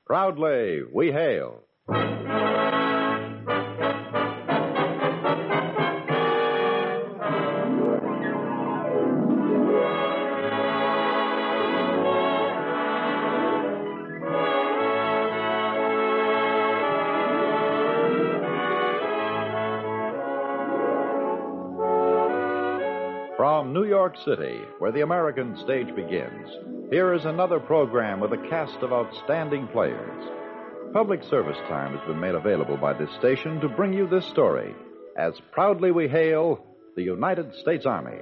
Proudly, we hail. From New York City, where the American stage begins, here is another program with a cast of outstanding players. Public service time has been made available by this station to bring you this story, as proudly we hail the United States Army.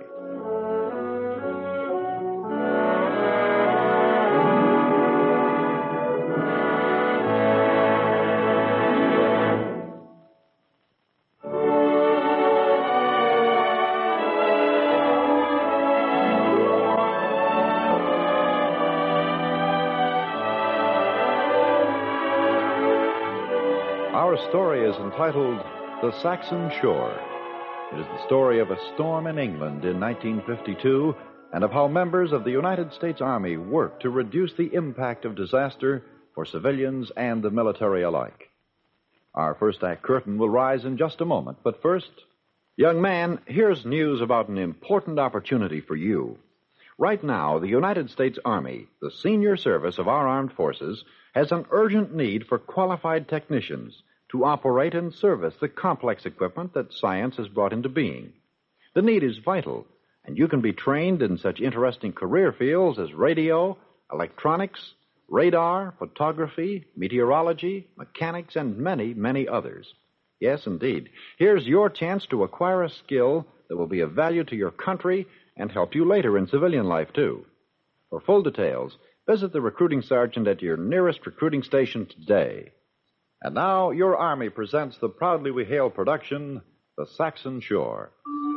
Our story is entitled The Saxon Shore. It is the story of a storm in England in 1952 and of how members of the United States Army worked to reduce the impact of disaster for civilians and the military alike. Our first act curtain will rise in just a moment, but first, young man, here's news about an important opportunity for you. Right now, the United States Army, the senior service of our armed forces, has an urgent need for qualified technicians to operate and service the complex equipment that science has brought into being. The need is vital, and you can be trained in such interesting career fields as radio, electronics, radar, photography, meteorology, mechanics, and many, many others. Yes, indeed. Here's your chance to acquire a skill that will be of value to your country and help you later in civilian life, too. For full details, visit the recruiting sergeant at your nearest recruiting station today. And now, your Army presents the Proudly We Hail production, The Saxon Shore.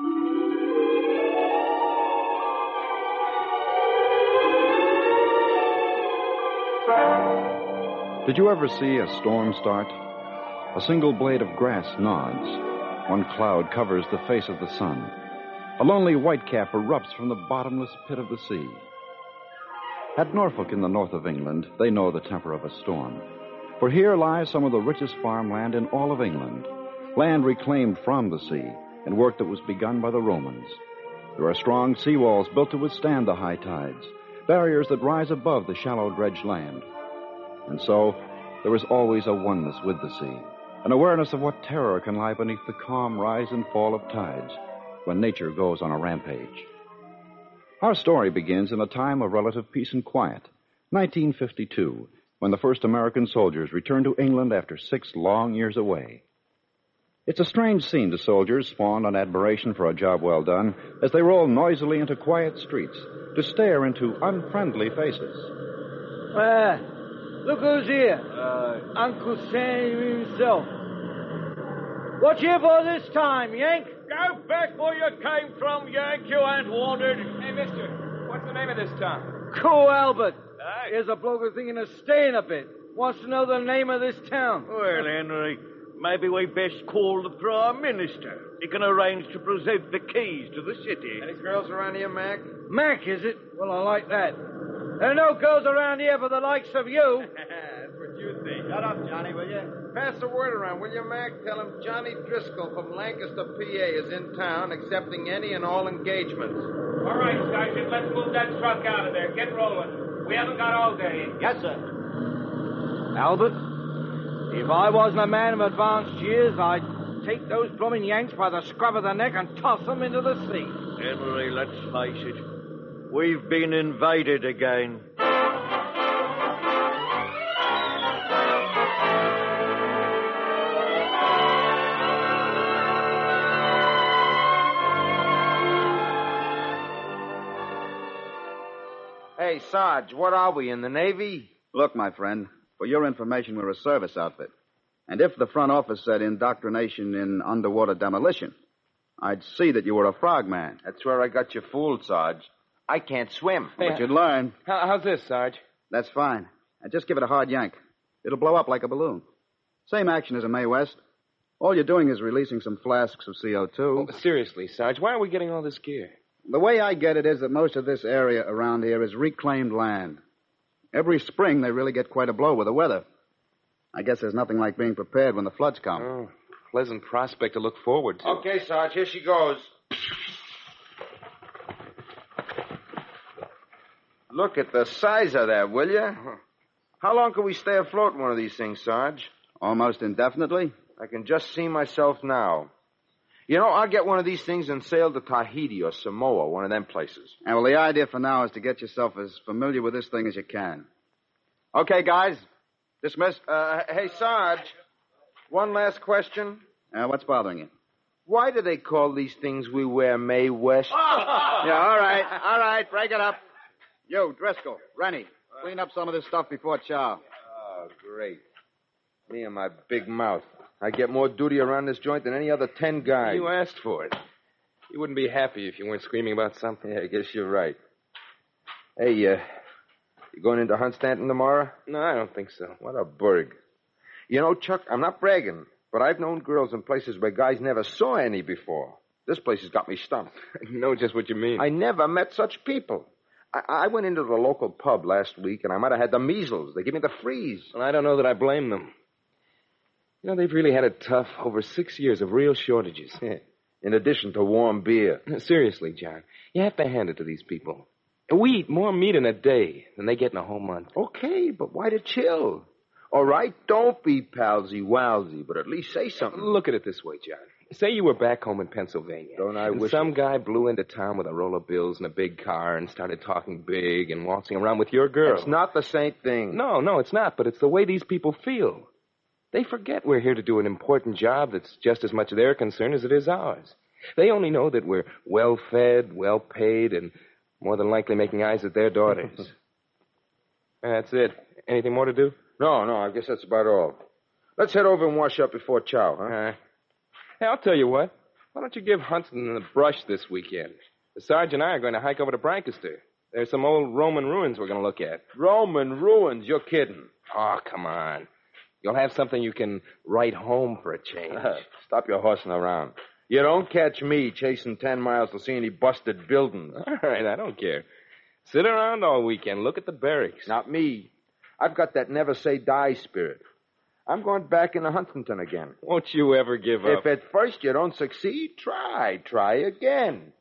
Did you ever see a storm start? A single blade of grass nods. One cloud covers the face of the sun. A lonely whitecap erupts from the bottomless pit of the sea. At Norfolk in the north of England, they know the temper of a storm. For here lies some of the richest farmland in all of England, land reclaimed from the sea and work that was begun by the Romans. There are strong seawalls built to withstand the high tides, barriers that rise above the shallow dredged land. And so, there is always a oneness with the sea, an awareness of what terror can lie beneath the calm rise and fall of tides when nature goes on a rampage. Our story begins in a time of relative peace and quiet, 1952, when the first American soldiers returned to England after 6 long years away. It's a strange scene to soldiers spawned on admiration for a job well done as they roll noisily into quiet streets to stare into unfriendly faces. Look who's here. Uncle Sam himself. What you for this time, Yank? Go back where you came from, Yank. You ain't wanted. Hey, mister, what's the name of this town? Cool Albert. Aye. Here's a bloke who's thinking of staying a bit. Wants to know the name of this town. Well, Henry, maybe we best call the Prime Minister. He can arrange to present the keys to the city. Any girls around here, Mac? Mac, is it? Well, I like that. There are no girls around here for the likes of you. That's what you think. Shut up, Johnny, will you? Pass the word around, will you, Mac? Tell him Johnny Driscoll from Lancaster, PA is in town accepting any and all engagements. All right, Sergeant, let's move that truck out of there. Get rolling. We haven't got all day. Yes, sir. Albert, if I wasn't a man of advanced years, I'd take those blooming Yanks by the scruff of the neck and toss them into the sea. Henry, let's face it. We've been invaded again. Hey, Sarge, what are we, in the Navy? Look, my friend, for your information, we're a service outfit. And if the front office said indoctrination in underwater demolition, I'd see that you were a frogman. That's where I got you fooled, Sarge. I can't swim. But you'd learn. How's this, Sarge? That's fine. And just give it a hard yank. It'll blow up like a balloon. Same action as a Mae West. All you're doing is releasing some flasks of CO2. Oh, seriously, Sarge, why are we getting all this gear? The way I get it is that most of this area around here is reclaimed land. Every spring, they really get quite a blow with the weather. I guess there's nothing like being prepared when the floods come. Oh, pleasant prospect to look forward to. Okay, Sarge, here she goes. Look at the size of that, will you? How long can we stay afloat in one of these things, Sarge? Almost indefinitely? I can just see myself now. You know, I'll get one of these things and sail to Tahiti or Samoa, one of them places. And well, the idea for now is to get yourself as familiar with this thing as you can. Okay, guys. Dismissed. Hey, Sarge, one last question. What's bothering you? Why do they call these things we wear Mae West? Yeah, all right. Break it up. You, Driscoll, Rennie, clean up some of this stuff before chow. Oh, great. Me and my big mouth. I get more duty around this joint than any other 10 guys. You asked for it. You wouldn't be happy if you weren't screaming about something. Yeah, I guess you're right. Hey, you going into Hunt Stanton tomorrow? No, I don't think so. What a burg. You know, Chuck, I'm not bragging, but I've known girls in places where guys never saw any before. This place has got me stumped. I know just what you mean. I never met such people. I went into the local pub last week, and I might have had the measles. They gave me the freeze. Well, I don't know that I blame them. You know, they've really had it tough. Over 6 years of real shortages. Yeah. In addition to warm beer. Seriously, John, you have to hand it to these people. We eat more meat in a day than they get in a whole month. Okay, but why to chill? All right, don't be palsy-walsy, but at least say something. Look at it this way, John. Say you were back home in Pennsylvania. Don't I and wish some guy blew into town with a roll of bills and a big car and started talking big and waltzing around with your girl. It's not the same thing. No, it's not, but it's the way these people feel. They forget we're here to do an important job that's just as much their concern as it is ours. They only know that we're well-fed, well-paid, and more than likely making eyes at their daughters. That's it. Anything more to do? No, I guess that's about all. Let's head over and wash up before chow, huh? Hey, I'll tell you what. Why don't you give Huntston the brush this weekend? The Sarge and I are going to hike over to Brancaster. There's some old Roman ruins we're going to look at. Roman ruins? You're kidding. Oh, come on. You'll have something you can write home for a change. Stop your horsing around. You don't catch me chasing 10 miles to see any busted buildings. All right, I don't care. Sit around all weekend. Look at the barracks. Not me. I've got that never-say-die spirit. I'm going back into Huntington again. Won't you ever give up? If at first you don't succeed, try again.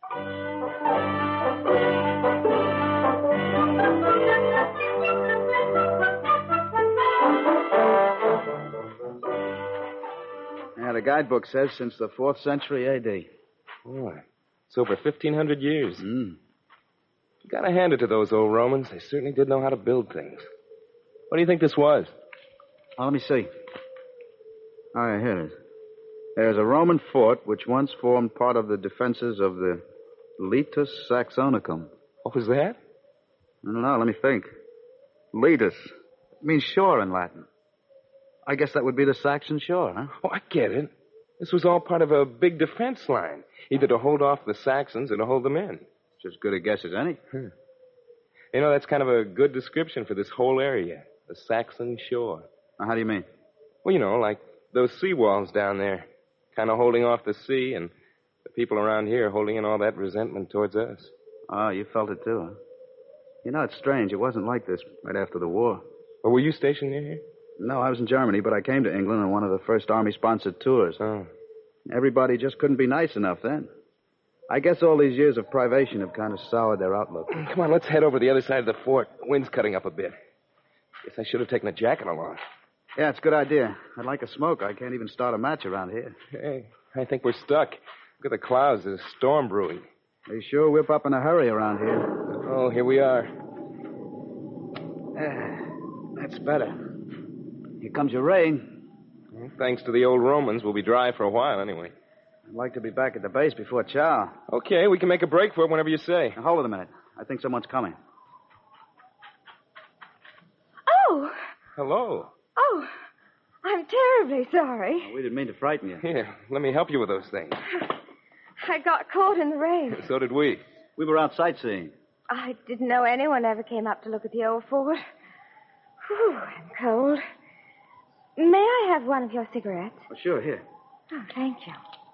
Yeah, the guidebook says since the 4th century A.D. Boy, it's over 1,500 years. Mm. You gotta hand it to those old Romans. They certainly did know how to build things. What do you think this was? Oh, let me see. Oh, yeah, here it is. There's a Roman fort which once formed part of the defenses of the Litus Saxonicum. What was that? I don't know. Let me think. Litus. It means shore in Latin. I guess that would be the Saxon shore, huh? Oh, I get it. This was all part of a big defense line, either to hold off the Saxons or to hold them in. It's as good a guess as any. You know, that's kind of a good description for this whole area, the Saxon shore. How do you mean? Well, you know, like those seawalls down there, kind of holding off the sea, and the people around here holding in all that resentment towards us. Oh, you felt it too, huh? You know, it's strange. It wasn't like this right after the war. Well, were you stationed near here? No, I was in Germany, but I came to England on one of the first Army-sponsored tours. Oh. Everybody just couldn't be nice enough then. I guess all these years of privation have kind of soured their outlook. Come on, let's head over to the other side of the fort. The wind's cutting up a bit. Guess I should have taken a jacket along. Yeah, it's a good idea. I'd like a smoke. I can't even start a match around here. Hey, I think we're stuck. Look at the clouds. There's a storm brewing. They sure whip up in a hurry around here. Oh, here we are. That's better. Here comes your rain. Well, thanks to the old Romans, we'll be dry for a while anyway. I'd like to be back at the base before chow. Okay, we can make a break for it whenever you say. Now, hold it a minute. I think someone's coming. Oh! Hello. Oh, I'm terribly sorry. We didn't mean to frighten you. Here, let me help you with those things. I got caught in the rain. So did we. We were out sightseeing. I didn't know anyone ever came up to look at the old fort. Whew, I'm cold. May I have one of your cigarettes? Oh, sure, here. Oh, thank you.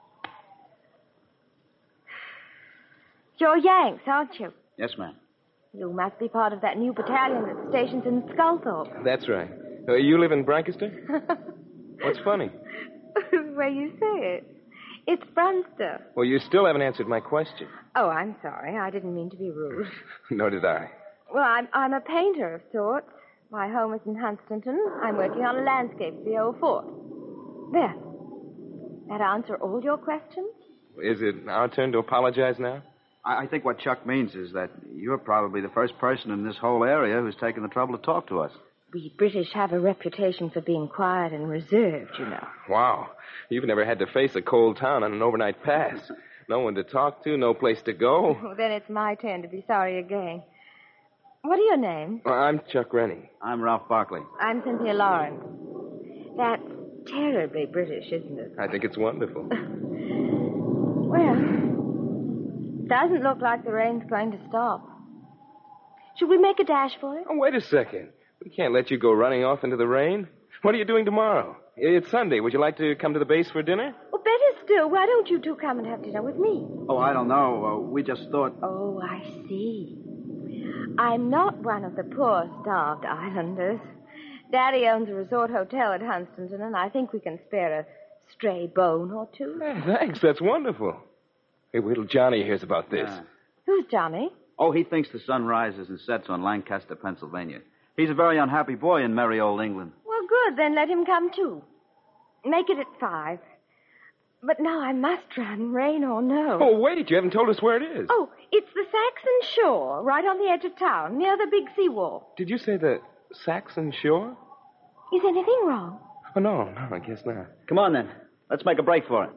You're Yanks, aren't you? Yes, ma'am. You must be part of that new battalion that's stationed in Sculthorpe. That's right. You live in Brancaster? What's funny? The way you say it. It's Brunster. Well, you still haven't answered my question. Oh, I'm sorry. I didn't mean to be rude. Nor did I. Well, I'm a painter of sorts. My home is in Hunstanton. I'm working on a landscape for the old fort. There. That answer all your questions? Is it our turn to apologize now? I think what Chuck means is that you're probably the first person in this whole area who's taken the trouble to talk to us. We British have a reputation for being quiet and reserved, you know. Wow. You've never had to face a cold town on an overnight pass. No one to talk to, no place to go. Oh, then it's my turn to be sorry again. What are your names? Well, I'm Chuck Rennie. I'm Ralph Barkley. I'm Cynthia Lawrence. That's terribly British, isn't it? I think it's wonderful. Well, doesn't look like the rain's going to stop. Should we make a dash for it? Oh, wait a second. We can't let you go running off into the rain. What are you doing tomorrow? It's Sunday. Would you like to come to the base for dinner? Well, better still, why don't you two come and have dinner with me? Oh, I don't know. We just thought... Oh, I see. I'm not one of the poor, starved islanders. Daddy owns a resort hotel at Hunstanton, and I think we can spare a stray bone or two. Hey, thanks. That's wonderful. Hey, wait till Johnny hears about this. Who's Johnny? Oh, he thinks the sun rises and sets on Lancaster, Pennsylvania. He's a very unhappy boy in merry old England. Well, good. Then let him come, too. Make it at 5. But now I must run, rain or no. Oh, wait. You haven't told us where it is. Oh, it's the Saxon Shore, right on the edge of town, near the big seawall. Did you say the Saxon Shore? Is anything wrong? Oh, no, I guess not. Come on, then. Let's make a break for it.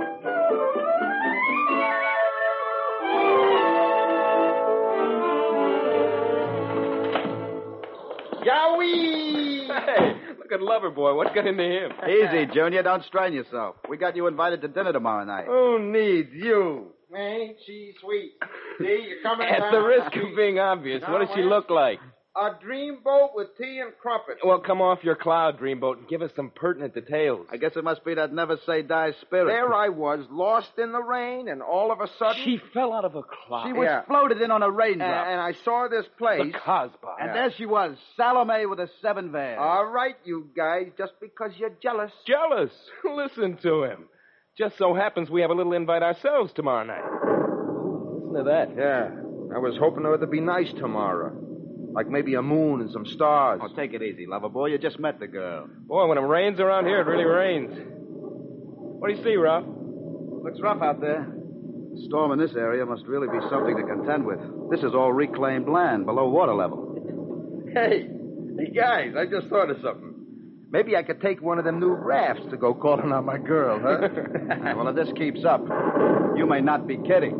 Yowie! Hey, look at Loverboy. What got into him? Easy, Junior. Don't strain yourself. We got you invited to dinner tomorrow night. Who needs you? Ain't she sweet? See, you're coming At down the risk street. of being obvious, what does she look like? A dreamboat with tea and crumpets. Well, come off your cloud, Dreamboat, and give us some pertinent details. I guess it must be that never-say-die spirit. There I was, lost in the rain, and all of a sudden... She fell out of a cloud. She was floated in on a raindrop. And I saw this place... The Cosby. And there she was, Salome with a 7 veil. All right, you guys, just because you're jealous. Jealous? Listen to him. Just so happens we have a little invite ourselves tomorrow night. Listen to that. Yeah, I was hoping it would be nice tomorrow. Like maybe a moon and some stars. Oh, take it easy, lover boy. You just met the girl. Boy, when it rains around here, it really rains. What do you see, Ralph? Looks rough out there. The storm in this area must really be something to contend with. This is all reclaimed land below water level. Hey, guys, I just thought of something. Maybe I could take one of them new rafts to go calling on my girl, huh? Well, if this keeps up, you may not be kidding.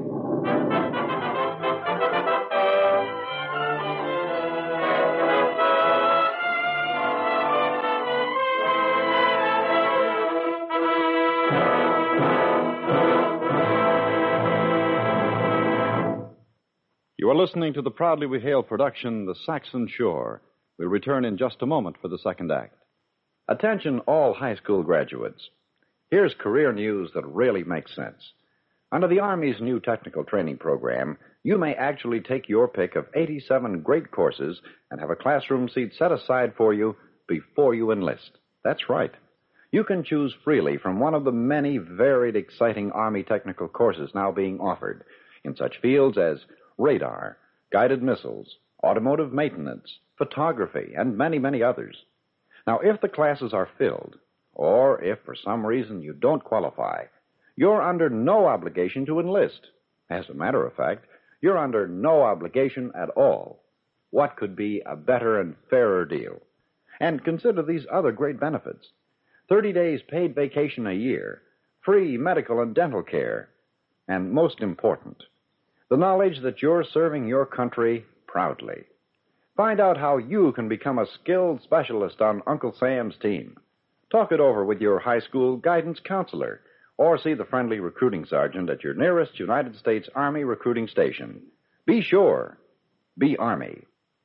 You are listening to the Proudly We Hail production, The Saxon Shore. We'll return in just a moment for the second act. Attention, all high school graduates. Here's career news that really makes sense. Under the Army's new technical training program, you may actually take your pick of 87 great courses and have a classroom seat set aside for you before you enlist. That's right. You can choose freely from one of the many varied, exciting Army technical courses now being offered in such fields as radar, guided missiles, automotive maintenance, photography, and many, many others. Now, if the classes are filled, or if for some reason you don't qualify, you're under no obligation to enlist. As a matter of fact, you're under no obligation at all. What could be a better and fairer deal? And consider these other great benefits. 30 days paid vacation a year, free medical and dental care, and most important, the knowledge that you're serving your country proudly. Find out how you can become a skilled specialist on Uncle Sam's team. Talk it over with your high school guidance counselor, or see the friendly recruiting sergeant at your nearest United States Army recruiting station. Be sure. Be Army.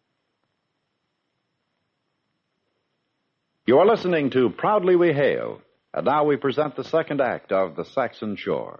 You are listening to Proudly We Hail, and now we present the second act of The Saxon Shore.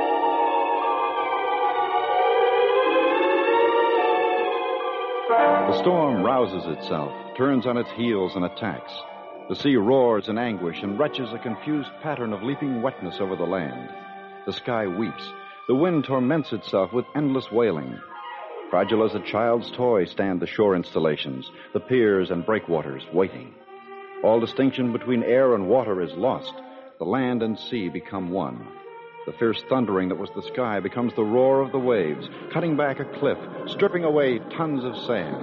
The The storm rouses itself, turns on its heels, and attacks. The sea roars in anguish and retches a confused pattern of leaping wetness over the land. The sky weeps. The wind torments itself with endless wailing. Fragile as a child's toy stand the shore installations, the piers and breakwaters, waiting. All distinction between air and water is lost. The land and sea become one. The fierce thundering that was the sky becomes the roar of the waves, cutting back a cliff, stripping away tons of sand.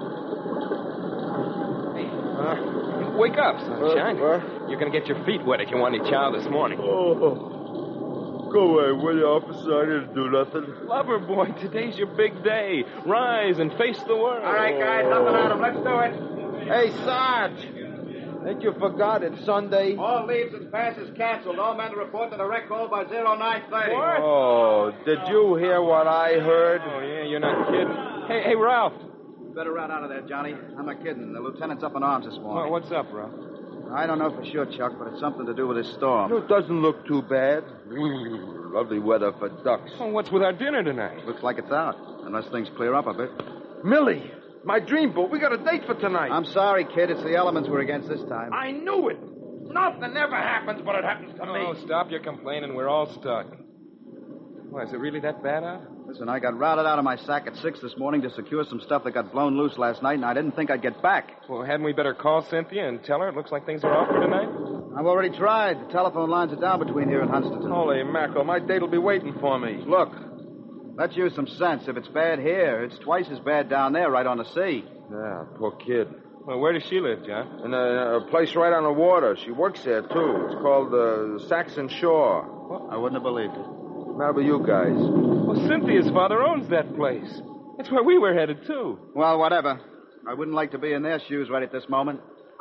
Hey, wake up, sunshine. You're going to get your feet wet if you want any chow this morning. Oh. Go away, will you, officer? I didn't do nothing. Lover boy, today's your big day. Rise and face the world. All right, guys, nothing out of 'em. Let's do it. Hey, Sarge. Ain't you forgot it's Sunday? All leaves and passes canceled. All men to report to the rec hall by 0930. What? Oh, did you hear what I heard? Oh, yeah, you're not kidding. Hey, Ralph. Better run out of there, Johnny. I'm not kidding. The lieutenant's up in arms this morning. What's up, Ralph? I don't know for sure, Chuck, but it's something to do with this storm. It doesn't look too bad. Lovely weather for ducks. Well, what's with our dinner tonight? Looks like it's out, unless things clear up a bit. Millie, my dreamboat. We got a date for tonight. I'm sorry, kid. It's the elements we're against this time. I knew it. Nothing ever happens, but it happens to me. Oh, stop your complaining. We're all stuck. Why, is it really that bad out? Listen, I got routed out of my sack at 6 this morning to secure some stuff that got blown loose last night, and I didn't think I'd get back. Well, hadn't we better call Cynthia and tell her it looks like things are off for tonight? I've already tried. The telephone lines are down between here and Hunstanton. Holy mackerel, my date'll be waiting for me. Look, let's use some sense. If it's bad here, it's twice as bad down there right on the sea. Yeah, poor kid. Well, where does she live, John? In a place right on the water. She works there, too. It's called the Saxon Shore. Well, I wouldn't have believed it. How about you guys? Well, Cynthia's father owns that place. That's where we were headed, too. Well, whatever. I wouldn't like to be in their shoes right at this moment.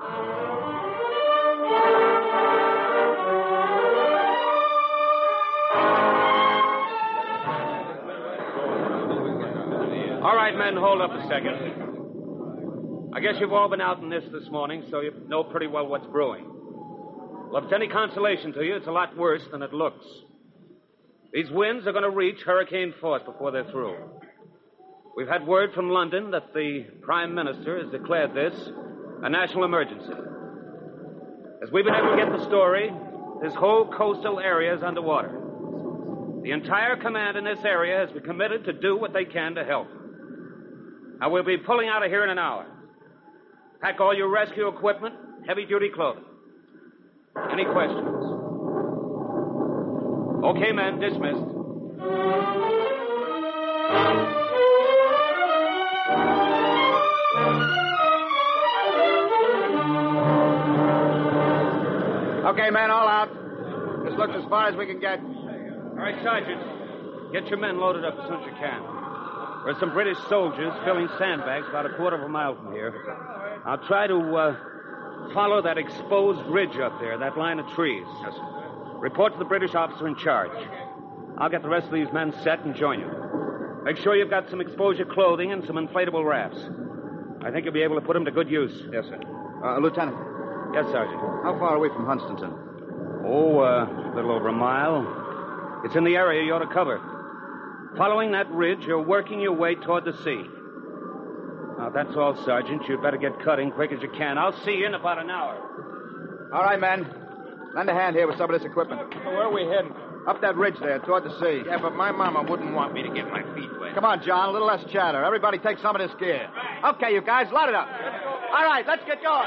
All right, men, hold up a second. I guess you've all been out in this morning, so you know pretty well what's brewing. Well, if it's any consolation to you, it's a lot worse than it looks. These winds are going to reach hurricane force before they're through. We've had word from London that the Prime Minister has declared this a national emergency. As we've been able to get the story, this whole coastal area is underwater. The entire command in this area has been committed to do what they can to help. Now, we'll be pulling out of here in an hour. Pack all your rescue equipment, heavy-duty clothing. Any questions? Okay, men, dismissed. Okay, men, all out. This looks as far as we can get. All right, Sergeant. Get your men loaded up as soon as you can. There's some British soldiers filling sandbags about a quarter of a mile from here. I'll try to follow that exposed ridge up there, that line of trees. Yes, sir. Report to the British officer in charge. I'll get the rest of these men set and join you. Make sure you've got some exposure clothing and some inflatable rafts. I think you'll be able to put them to good use. Yes, sir. Lieutenant. Yes, Sergeant. How far are we from Hunstanton? Oh, a little over a mile. It's in the area you ought to cover. Following that ridge, you're working your way toward the sea. Now, that's all, Sergeant. You'd better get cutting quick as you can. I'll see you in about an hour. All right, men. Lend a hand here with some of this equipment. Where are we heading? Up that ridge there, toward the sea. Yeah, but my mama wouldn't want me to get my feet wet. Come on, John, a little less chatter. Everybody take some of this gear. Okay, you guys, load it up. All right, let's get going.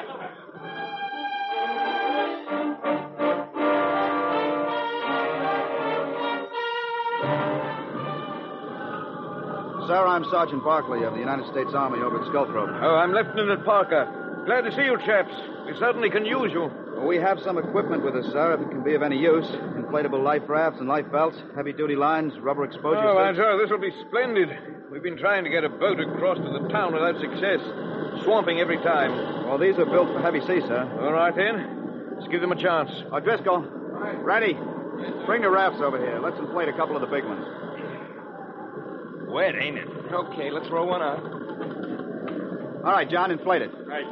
Sir, I'm Sergeant Barkley of the United States Army over at Skullthroat. Oh, I'm Lieutenant Parker. Glad to see you, chaps. We certainly can use you. Well, we have some equipment with us, sir, if it can be of any use. Inflatable life rafts and life belts, heavy-duty lines, rubber exposure Oh, sticks. sir, this will be splendid. We've been trying to get a boat across to the town without success. Swamping every time. Well, these are built for heavy sea, sir. All right, then. Let's give them a chance. Driscoll, ready. Bring the rafts over here. Let's inflate a couple of the big ones. Wet, ain't it? Okay, let's roll one out. All right, John, inflate it. Right.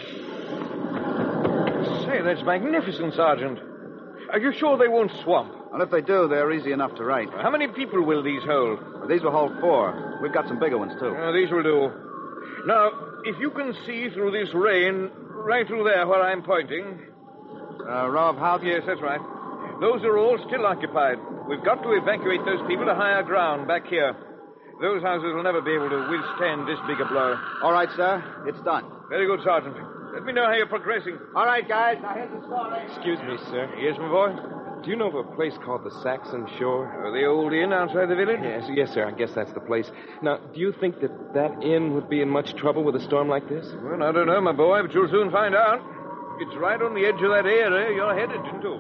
Say, that's magnificent, Sergeant. Are you sure they won't swamp? Well, if they do, they're easy enough to right. How many people will these hold? Well, these will hold 4. We've got some bigger ones, too. These will do. Now, if you can see through this rain, right through there where I'm pointing. Row of houses? Yes, that's right. Those are all still occupied. We've got to evacuate those people to higher ground back here. Those houses will never be able to withstand this big a blow. All right, sir. It's done. Very good, Sergeant. Let me know how you're progressing. All right, guys. Now here's the story. Excuse me, sir. Yes, my boy? Do you know of a place called the Saxon Shore? The old inn outside the village? Yes, sir. I guess that's the place. Now, do you think that inn would be in much trouble with a storm like this? Well, I don't know, my boy, but you'll soon find out. It's right on the edge of that area you're headed into.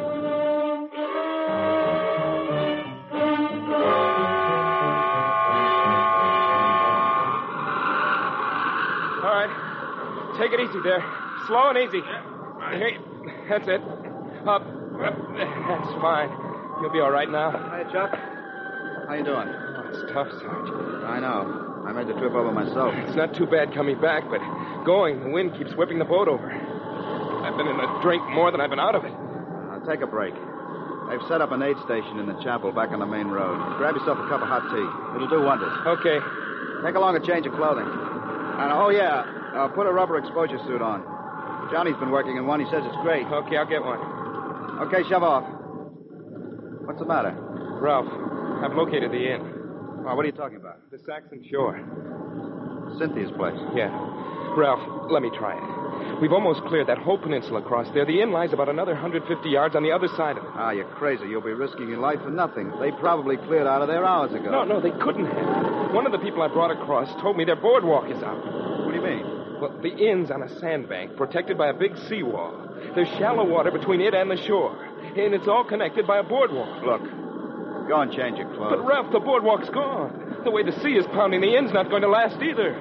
All right. Take it easy there. Slow and easy. Here, that's it. Up. That's fine. You'll be all right now. Hey, Chuck. How you doing? Oh, it's tough, Sarge. I know. I made the trip over myself. It's not too bad coming back, but going, the wind keeps whipping the boat over. I've been in a drink more than I've been out of it. Take a break. They've set up an aid station in the chapel back on the main road. Grab yourself a cup of hot tea. It'll do wonders. Okay. Take along a change of clothing. And, put a rubber exposure suit on. Johnny's been working in one. He says it's great. Okay, I'll get one. Okay, shove off. What's the matter? Ralph, I've located the inn. Oh, what are you talking about? The Saxon Shore. Cynthia's place. Yeah. Ralph, let me try it. We've almost cleared that whole peninsula across there. The inn lies about another 150 yards on the other side of it. Ah, you're crazy. You'll be risking your life for nothing. They probably cleared out of there hours ago. No, they couldn't have. One of the people I brought across told me their boardwalk is out. What do you mean? Well, the inn's on a sandbank protected by a big seawall. There's shallow water between it and the shore, and it's all connected by a boardwalk. Look, go and change your clothes. But, Ralph, the boardwalk's gone. The way the sea is pounding the inn's not going to last either.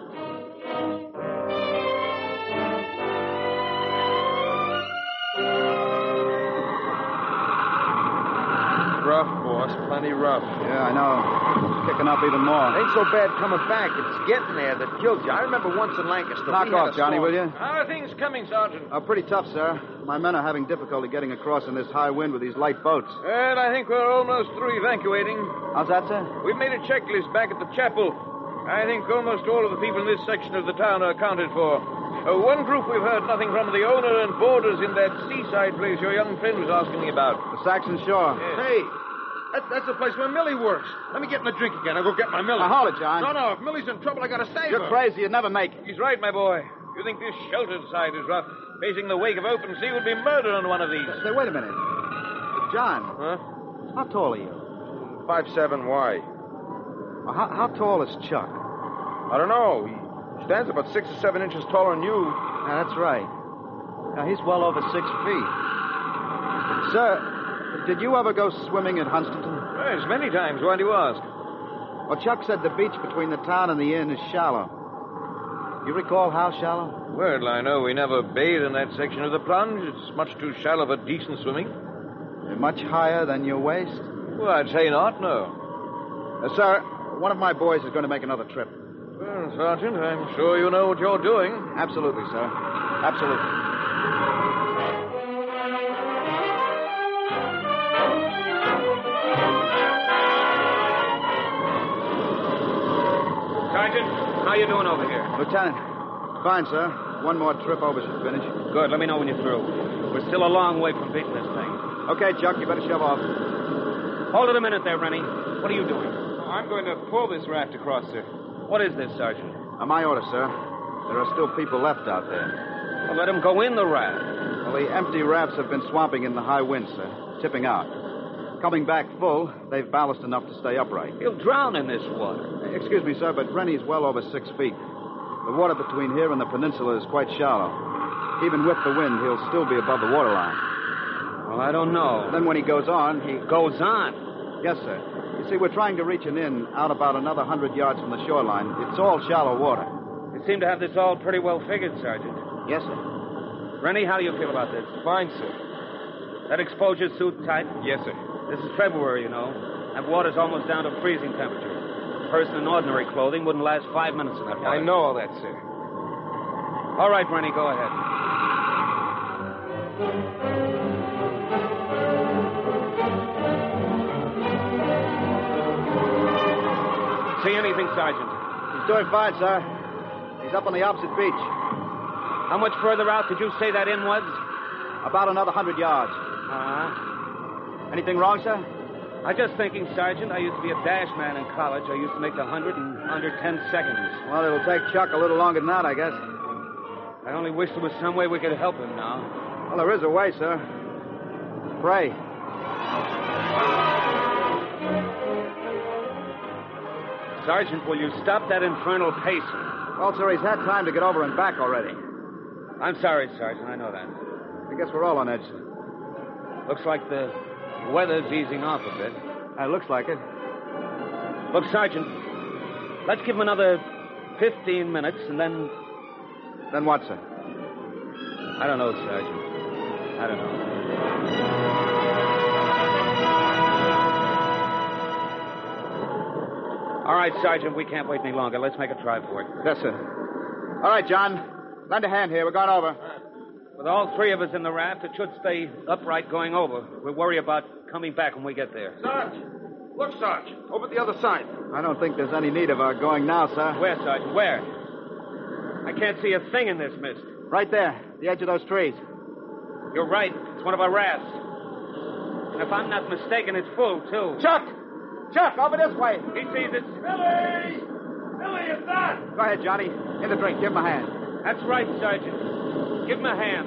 Rough, boss. Plenty rough. Yeah, I know. It's kicking up even more. It ain't so bad coming back. It's getting there that kills you. I remember once in Lancaster. Knock off, Johnny, will you? How are things coming, Sergeant? Pretty tough, sir. My men are having difficulty getting across in this high wind with these light boats. Well, I think we're almost through evacuating. How's that, sir? We've made a checklist back at the chapel. I think almost all of the people in this section of the town are accounted for. One group we've heard nothing from, the owner and boarders in that seaside place your young friend was asking me about. The Saxon Shore. Yes. Hey, that's the place where Millie works. Let me get in the drink again. I'll go get my Millie. Now, hold it, John. No. If Millie's in trouble, I gotta save You're her. crazy. You'd never make it. He's right, my boy. You think this sheltered side is rough? Facing the wake of open sea would be murder on one of these. Say, wait a minute. John, Huh? how tall are you? 5'7", why? Well, how tall is Chuck? I don't know. He stands about 6 or 7 inches taller than you. Yeah, that's right. Now, he's well over 6 feet. Sir, did you ever go swimming at Hunstanton? Yes, many times. Why do you ask? Well, Chuck said the beach between the town and the inn is shallow. You recall how shallow? Well, I know we never bathe in that section of the plunge. It's much too shallow for decent swimming. Much higher than your waist? Well, I'd say not, no. Sir, one of my boys is going to make another trip. Well, Sergeant, I'm sure you know what you're doing. Absolutely, sir. Absolutely. Sergeant, how you doing over here? Lieutenant. Fine, sir. One more trip over should finish. Good. Let me know when you're through. We're still a long way from beating this thing. Okay, Chuck, you better shove off. Hold it a minute there, Rennie. What are you doing? I'm going to pull this raft across, sir. What is this, Sergeant? My order, sir. There are still people left out there. Well, let them go in the raft. Well, the empty rafts have been swamping in the high wind, sir. Tipping out. Coming back full, they've ballast enough to stay upright. He'll drown in this water. Excuse me, sir, but Rennie's well over 6 feet. The water between here and the peninsula is quite shallow. Even with the wind, he'll still be above the waterline. Well, I don't know. Then when he goes on, he... Goes on? Yes, sir. You see, we're trying to reach an inn out about another 100 yards from the shoreline. It's all shallow water. You seem to have this all pretty well figured, Sergeant. Yes, sir. Rennie, how do you feel about this? Fine, sir. That exposure suit tight? Yes, sir. This is February, you know. That water's almost down to freezing temperature. A person in ordinary clothing wouldn't last 5 minutes in that water. I know all that, sir. All right, Rennie, go ahead. See anything, Sergeant? He's doing fine, sir. He's He's up on the opposite beach. How much further out did you say that inn was? About another 100 yards. Anything wrong, sir? I'm just thinking, Sergeant, I used to be a dash man in college. I used to make 100 in under 10 seconds. Well, it'll take Chuck a little longer than that, I guess. I only wish there was some way we could help him now. Well, there is a way, sir. Pray. Sergeant, will you stop that infernal pacing? Well, sir, he's had time to get over and back already. I'm sorry, Sergeant. I know that. I guess we're all on edge, sir. Looks like the weather's easing off a bit. It looks like it. Look, Sergeant, let's give him another 15 minutes, and then... Then what, sir? I don't know, Sergeant. I don't know. All right, Sergeant, we can't wait any longer. Let's make a try for it. Yes, sir. All right, John. Lend a hand here. We're going over. With all three of us in the raft, it should stay upright going over. We'll worry about coming back when we get there. Sarge! Look, Sarge. Over at the other side. I don't think there's any need of our going now, sir. Where, Sergeant? Where? I can't see a thing in this mist. Right there, the edge of those trees. You're right. It's one of our rafts. And if I'm not mistaken, it's full, too. Chuck! Chuck, over this way. He sees it. Billy! Billy, it's that! Go ahead, Johnny. In the drink. Give him a hand. That's right, Sergeant. Give him a hand.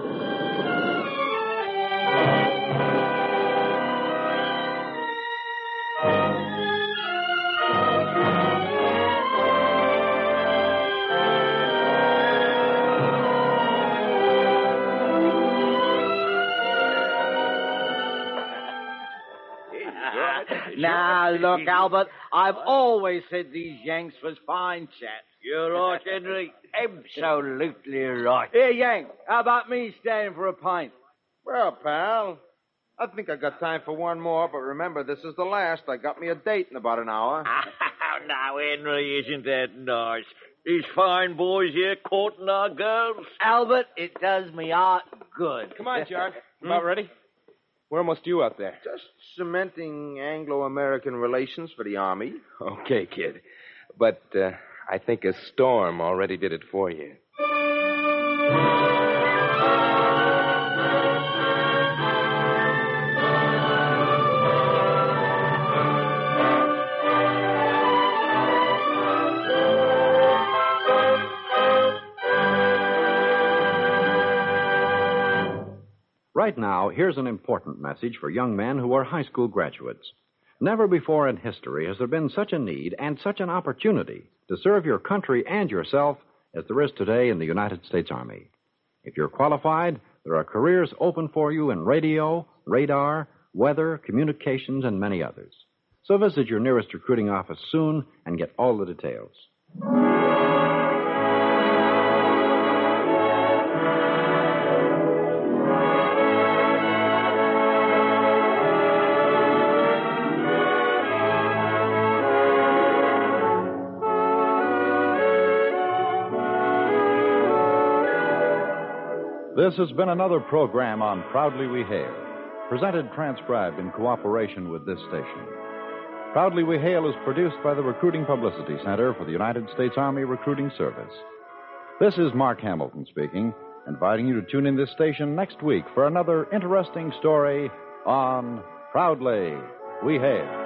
Now, look, Albert, I've always said these Yanks was fine chaps. You're right, Henry. Absolutely right. Here, Yank, how about me standing for a pint? Well, pal, I think I got time for one more, but remember, this is the last. I got me a date in about an hour. Now, Henry, isn't that nice? These fine boys here courting our girls. Albert, it does me heart good. Come on, John. About ready? We're almost due out there. Just cementing Anglo-American relations for the Army. Okay, kid. But I think a storm already did it for you. Right now, here's an important message for young men who are high school graduates. Never before in history has there been such a need and such an opportunity to serve your country and yourself as there is today in the United States Army. If you're qualified, there are careers open for you in radio, radar, weather, communications, and many others. So visit your nearest recruiting office soon and get all the details. This has been another program on Proudly We Hail, presented transcribed in cooperation with this station. Proudly We Hail is produced by the Recruiting Publicity Center for the United States Army Recruiting Service. This is Mark Hamilton speaking, inviting you to tune in this station next week for another interesting story on Proudly We Hail.